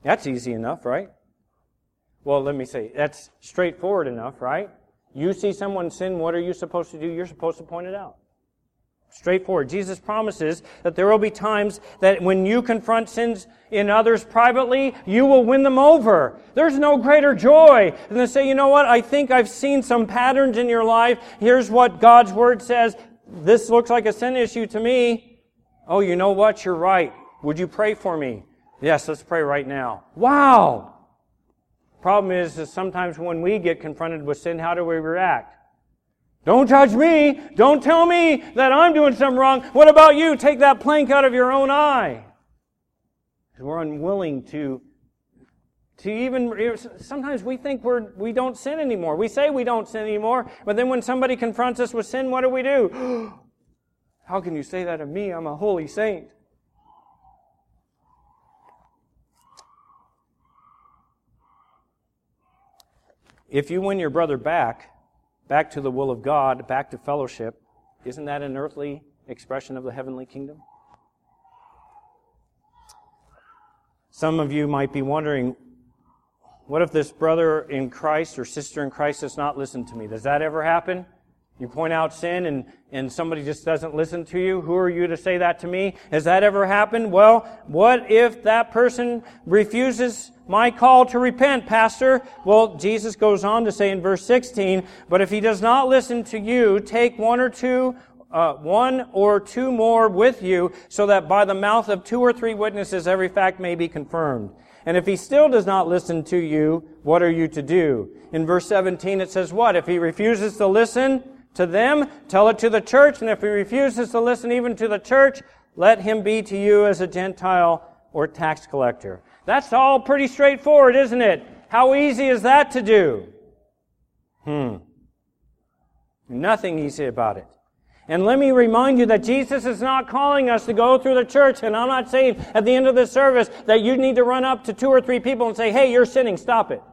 That's easy enough, right? Well, let me say, that's straightforward enough, right? You see someone sin, what are you supposed to do? You're supposed to point it out. Straightforward. Jesus promises that there will be times that when you confront sins in others privately, you will win them over. There's no greater joy than to say, you know what, I think I've seen some patterns in your life. Here's what God's Word says. This looks like a sin issue to me. Oh, you know what? You're right. Would you pray for me? Yes, let's pray right now. Wow! Problem is, is sometimes when we get confronted with sin, how do we react? Don't judge me. Don't tell me that I'm doing something wrong. What about you? Take that plank out of your own eye. We're unwilling to, to even, sometimes we think we're, we don't sin anymore. We say we don't sin anymore, but then when somebody confronts us with sin, what do we do? How can you say that of me? I'm a holy saint. If you win your brother back, back to the will of God, back to fellowship, isn't that an earthly expression of the heavenly kingdom? Some of you might be wondering, what if this brother in Christ or sister in Christ does not listen to me? Does that ever happen? You point out sin and, and somebody just doesn't listen to you? Who are you to say that to me? Has that ever happened? Well, what if that person refuses my call to repent, Pastor? Well, Jesus goes on to say in verse sixteen, but if he does not listen to you, take one or two, uh, one or two more with you, so that by the mouth of two or three witnesses every fact may be confirmed. And if he still does not listen to you, what are you to do? In verse seventeen it says what? If he refuses to listen to them, tell it to the church, and if he refuses to listen even to the church, let him be to you as a Gentile or tax collector. That's all pretty straightforward, isn't it? How easy is that to do? Hmm. Nothing easy about it. And let me remind you that Jesus is not calling us to go through the church, and I'm not saying at the end of the service that you need to run up to two or three people and say, hey, you're sinning, stop it.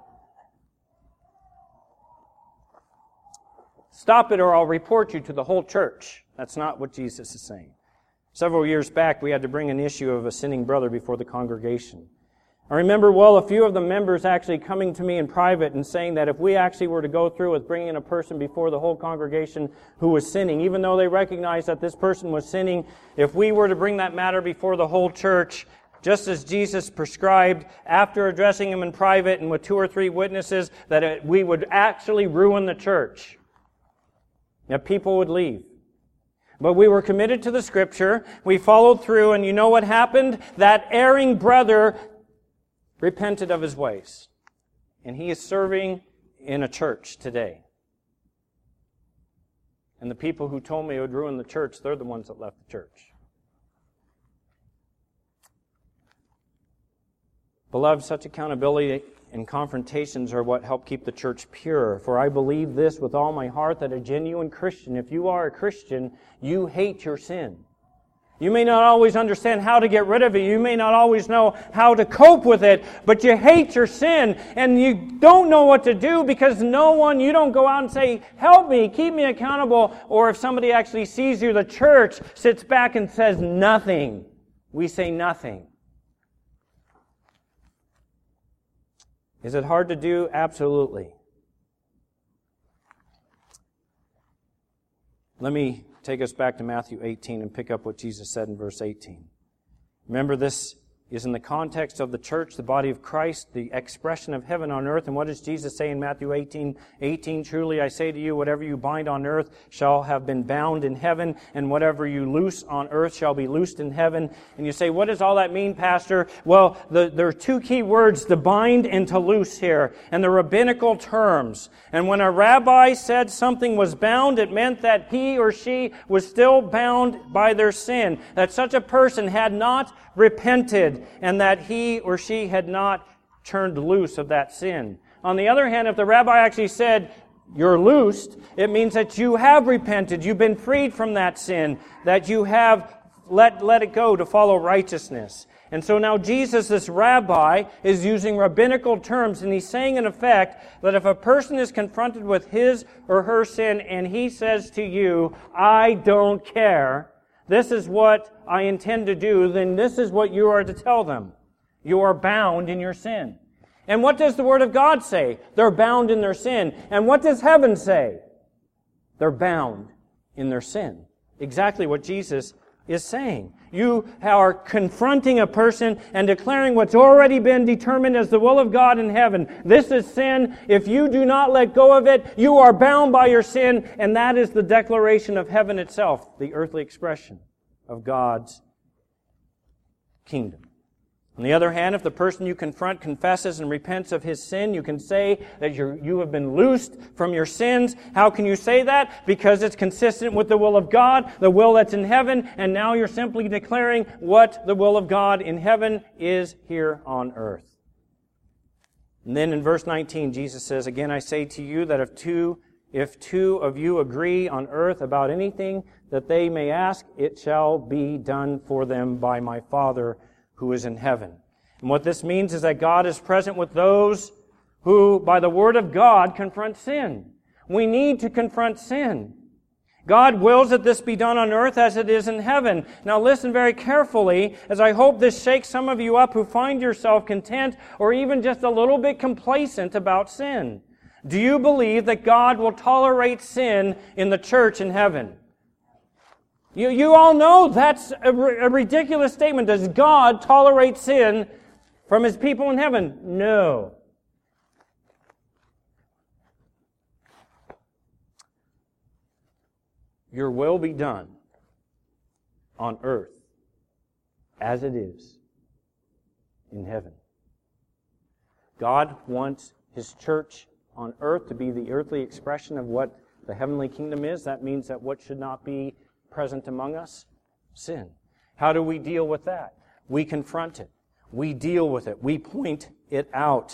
Stop it or I'll report you to the whole church. That's not what Jesus is saying. Several years back, we had to bring an issue of a sinning brother before the congregation. I remember well a few of the members actually coming to me in private and saying that if we actually were to go through with bringing a person before the whole congregation who was sinning, even though they recognized that this person was sinning, if we were to bring that matter before the whole church, just as Jesus prescribed, after addressing him in private and with two or three witnesses, that it, we would actually ruin the church. That people would leave. But we were committed to the Scripture. We followed through, and you know what happened? That erring brother repented of his ways. And he is serving in a church today. And the people who told me it would ruin the church, they're the ones that left the church. Beloved, such accountability and confrontations are what help keep the church pure. For I believe this with all my heart, that a genuine Christian, if you are a Christian, you hate your sin. You may not always understand how to get rid of it. You may not always know how to cope with it, but you hate your sin and you don't know what to do because no one, you don't go out and say, help me, keep me accountable. Or if somebody actually sees you, the church sits back and says nothing. We say nothing. Is it hard to do? Absolutely. Let me take us back to Matthew eighteen and pick up what Jesus said in verse eighteen. Remember, this is in the context of the church, the body of Christ, the expression of heaven on earth. And what does Jesus say in Matthew eighteen eighteen? Truly I say to you, whatever you bind on earth shall have been bound in heaven, and whatever you loose on earth shall be loosed in heaven. And you say, what does all that mean, Pastor? Well, the, there are two key words, to bind and to loose here, and the rabbinical terms. And when a rabbi said something was bound, it meant that he or she was still bound by their sin, that such a person had not repented, and that he or she had not turned loose of that sin. On the other hand, if the rabbi actually said, you're loosed, it means that you have repented, you've been freed from that sin, that you have let, let it go to follow righteousness. And so now Jesus, this rabbi, is using rabbinical terms, and he's saying in effect that if a person is confronted with his or her sin and he says to you, I don't care, this is what I intend to do, then this is what you are to tell them. You are bound in your sin. And what does the Word of God say? They're bound in their sin. And what does heaven say? They're bound in their sin. Exactly what Jesus is saying. You are confronting a person and declaring what's already been determined as the will of God in heaven. This is sin. If you do not let go of it, you are bound by your sin. And that is the declaration of heaven itself, the earthly expression of God's kingdom. On the other hand, if the person you confront confesses and repents of his sin, you can say that you're, you have been loosed from your sins. How can you say that? Because it's consistent with the will of God, the will that's in heaven, and now you're simply declaring what the will of God in heaven is here on earth. And then in verse nineteen, Jesus says, "Again I say to you that if two, if two of you agree on earth about anything that they may ask, it shall be done for them by my Father who is in heaven." And what this means is that God is present with those who, by the Word of God, confront sin. We need to confront sin. God wills that this be done on earth as it is in heaven. Now listen very carefully, as I hope this shakes some of you up who find yourself content or even just a little bit complacent about sin. Do you believe that God will tolerate sin in the church in heaven? You, you all know that's a, a ridiculous statement. Does God tolerate sin from His people in heaven? No. Your will be done on earth as it is in heaven. God wants His church on earth to be the earthly expression of what the heavenly kingdom is. That means that what should not be present among us? Sin. How do we deal with that? We confront it. We deal with it. We point it out.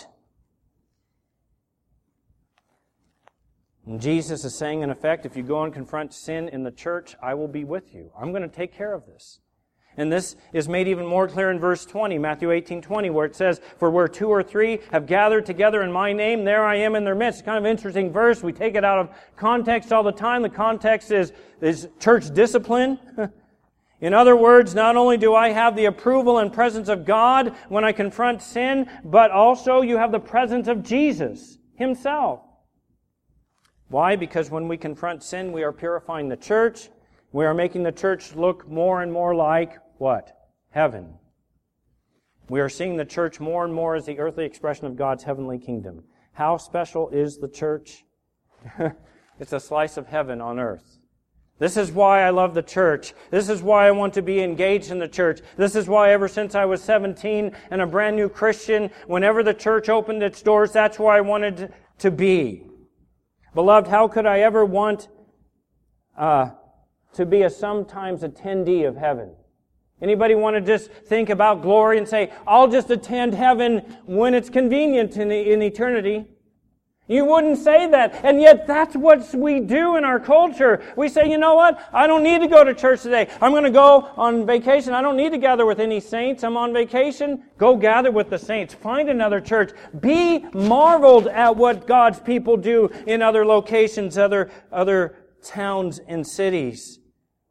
And Jesus is saying, in effect, if you go and confront sin in the church, I will be with you. I'm going to take care of this. And this is made even more clear in verse twenty, Matthew eighteen twenty, where it says, "For where two or three have gathered together in my name, there I am in their midst." It's kind of an interesting verse. We take it out of context all the time. The context is, is church discipline. In other words, not only do I have the approval and presence of God when I confront sin, but also you have the presence of Jesus Himself. Why? Because when we confront sin, we are purifying the church. We are making the church look more and more like what? Heaven. We are seeing the church more and more as the earthly expression of God's heavenly kingdom. How special is the church? It's a slice of heaven on earth. This is why I love the church. This is why I want to be engaged in the church. This is why ever since I was seventeen and a brand new Christian, whenever the church opened its doors, that's where I wanted to be. Beloved, how could I ever want uh, to be a sometimes attendee of heaven? Anybody want to just think about glory and say, I'll just attend heaven when it's convenient in, in eternity? You wouldn't say that. And yet that's what we do in our culture. We say, you know what? I don't need to go to church today. I'm going to go on vacation. I don't need to gather with any saints. I'm on vacation. Go gather with the saints. Find another church. Be marveled at what God's people do in other locations, other, other towns and cities.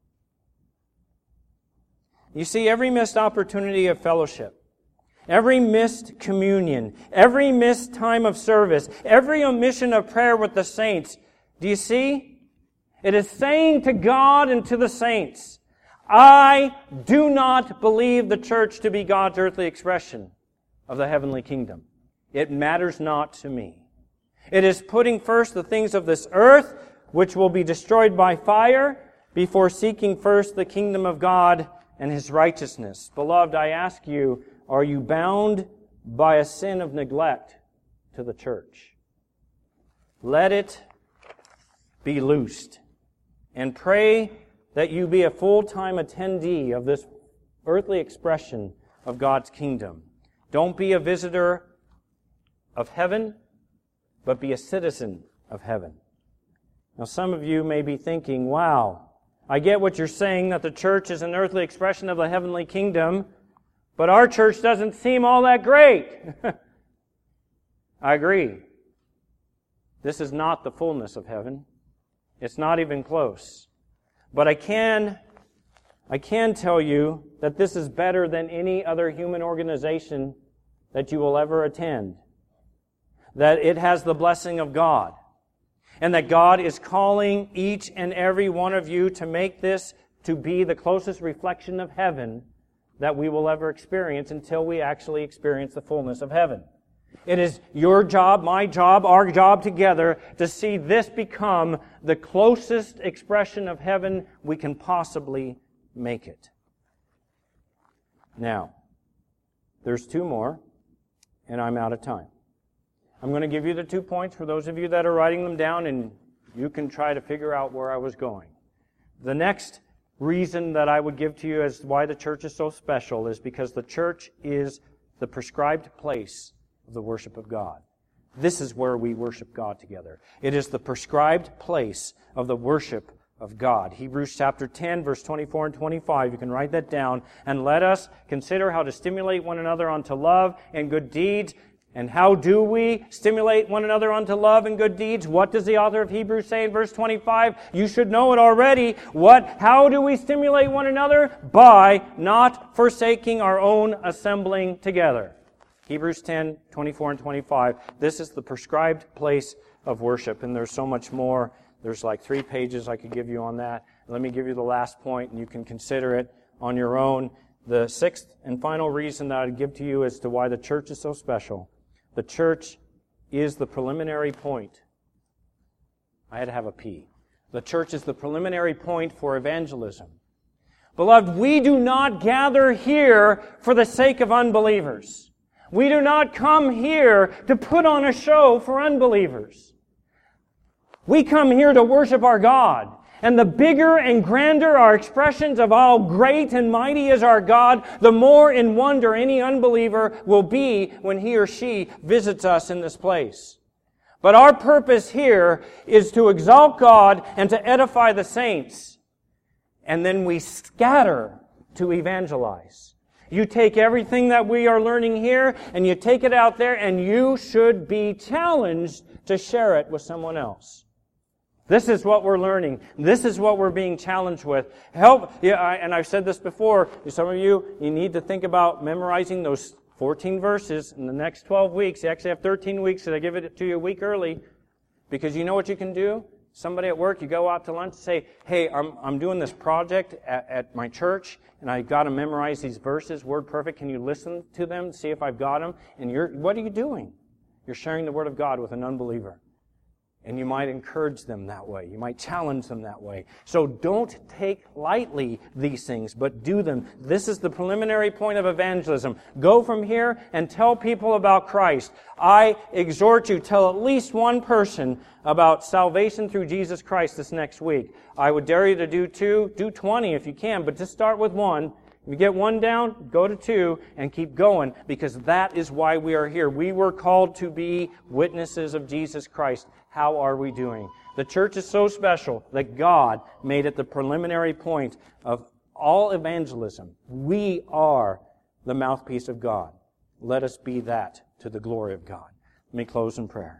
You see, every missed opportunity of fellowship, every missed communion, every missed time of service, every omission of prayer with the saints, do you see? It is saying to God and to the saints, I do not believe the church to be God's earthly expression of the heavenly kingdom. It matters not to me. It is putting first the things of this earth, which will be destroyed by fire, before seeking first the kingdom of God and His righteousness. Beloved, I ask you, are you bound by a sin of neglect to the church? Let it be loosed. And pray that you be a full-time attendee of this earthly expression of God's kingdom. Don't be a visitor of heaven, but be a citizen of heaven. Now, some of you may be thinking, wow, I get what you're saying, that the church is an earthly expression of the heavenly kingdom, but our church doesn't seem all that great. I agree. This is not the fullness of heaven. It's not even close. But I can, I can tell you that this is better than any other human organization that you will ever attend, that it has the blessing of God, and that God is calling each and every one of you to make this to be the closest reflection of heaven that we will ever experience until we actually experience the fullness of heaven. It is your job, my job, our job together to see this become the closest expression of heaven we can possibly make it. Now, there's two more, and I'm out of time. I'm going to give you the two points for those of you that are writing them down, and you can try to figure out where I was going. The next reason that I would give to you as why the church is so special is because the church is the prescribed place of the worship of God. This is where we worship God together. It is the prescribed place of the worship of God. Hebrews chapter ten, verse twenty-four and twenty-five. You can write that down. And let us consider how to stimulate one another unto love and good deeds. And how do we stimulate one another unto love and good deeds? What does the author of Hebrews say in verse twenty-five? You should know it already. What? How do we stimulate one another? By not forsaking our own assembling together. Hebrews ten, twenty-four and twenty-five. This is the prescribed place of worship. And there's so much more. There's like three pages I could give you on that. Let me give you the last point, and you can consider it on your own. The sixth and final reason that I'd give to you as to why the church is so special. The church is the preliminary point. I had to have a P. The church is the preliminary point for evangelism. Beloved, we do not gather here for the sake of unbelievers. We do not come here to put on a show for unbelievers. We come here to worship our God. And the bigger and grander our expressions of how great and mighty is our God, the more in wonder any unbeliever will be when he or she visits us in this place. But our purpose here is to exalt God and to edify the saints. And then we scatter to evangelize. You take everything that we are learning here and you take it out there, and you should be challenged to share it with someone else. This is what we're learning. This is what we're being challenged with. Help, yeah, I, and I've said this before, some of you, you need to think about memorizing those fourteen verses in the next twelve weeks. You actually have thirteen weeks, so I give it to you a week early. Because you know what you can do? Somebody at work, you go out to lunch and say, hey, I'm, I'm doing this project at, at my church, and I've got to memorize these verses, word perfect. Can you listen to them, see if I've got them? And you're, what are you doing? You're sharing the Word of God with an unbeliever. And you might encourage them that way. You might challenge them that way. So don't take lightly these things, but do them. This is the preliminary point of evangelism. Go from here and tell people about Christ. I exhort you, tell at least one person about salvation through Jesus Christ this next week. I would dare you to do two, do twenty if you can, but just start with one. If you get one down, go to two and keep going, because that is why we are here. We were called to be witnesses of Jesus Christ. How are we doing? The church is so special that God made it the preliminary point of all evangelism. We are the mouthpiece of God. Let us be that to the glory of God. Let me close in prayer.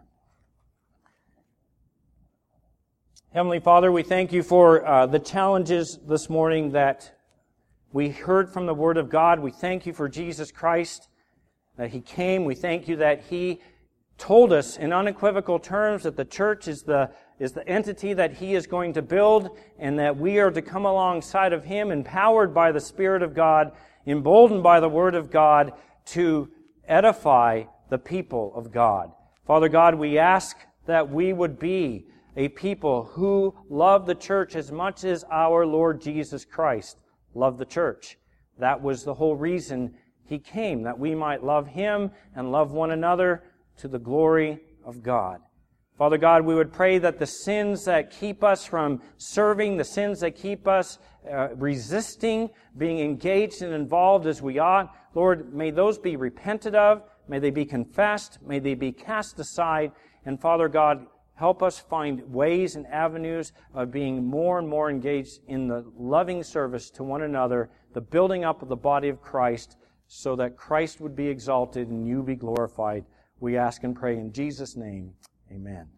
Heavenly Father, we thank you for uh, the challenges this morning that we heard from the Word of God. We thank you for Jesus Christ, that He came. We thank you that He told us in unequivocal terms that the church is the, is the entity that He is going to build, and that we are to come alongside of Him, empowered by the Spirit of God, emboldened by the Word of God, to edify the people of God. Father God, we ask that we would be a people who love the church as much as our Lord Jesus Christ loved the church. That was the whole reason He came, that we might love Him and love one another to the glory of God. Father God, we would pray that the sins that keep us from serving, the sins that keep us uh, resisting, being engaged and involved as we ought, Lord, may those be repented of, may they be confessed, may they be cast aside, and Father God, help us find ways and avenues of being more and more engaged in the loving service to one another, the building up of the body of Christ, so that Christ would be exalted and you be glorified. We ask and pray in Jesus' name. Amen.